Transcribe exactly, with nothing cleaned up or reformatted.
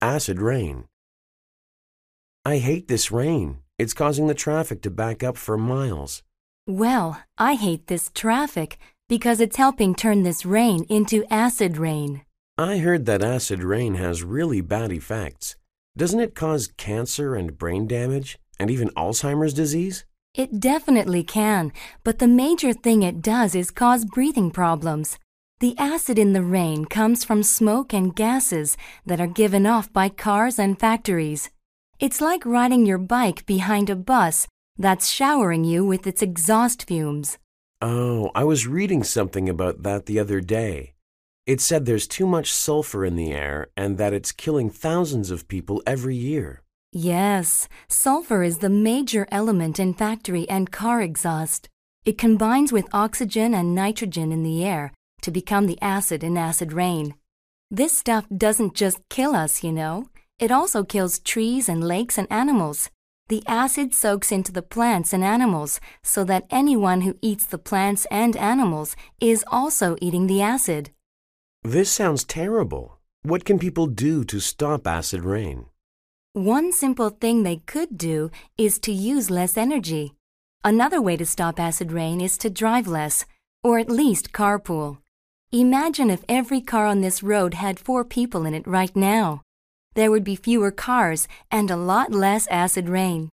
acid rain. I hate this rain. It's causing the traffic to back up for miles. Well, I hate this traffic because it's helping turn this rain into acid rain. I heard that acid rain has really bad effects. Doesn't it cause cancer and brain damage, and even Alzheimer's disease? It definitely can, but the major thing it does is cause breathing problems. The acid in the rain comes from smoke and gases that are given off by cars and factories. It's like riding your bike behind a bus that's showering you with its exhaust fumes. Oh, I was reading something about that the other day. It said there's too much sulfur in the air and that it's killing thousands of people every year. Yes, sulfur is the major element in factory and car exhaust. It combines with oxygen and nitrogen in the air to become the acid in acid rain. This stuff doesn't just kill us, you know. It also kills trees and lakes and animals. The acid soaks into the plants and animals so that anyone who eats the plants and animals is also eating the acid. This sounds terrible. What can people do to stop acid rain? One simple thing they could do is to use less energy. Another way to stop acid rain is to drive less, or at least carpool. Imagine if every car on this road had four people in it right now. There would be fewer cars and a lot less acid rain.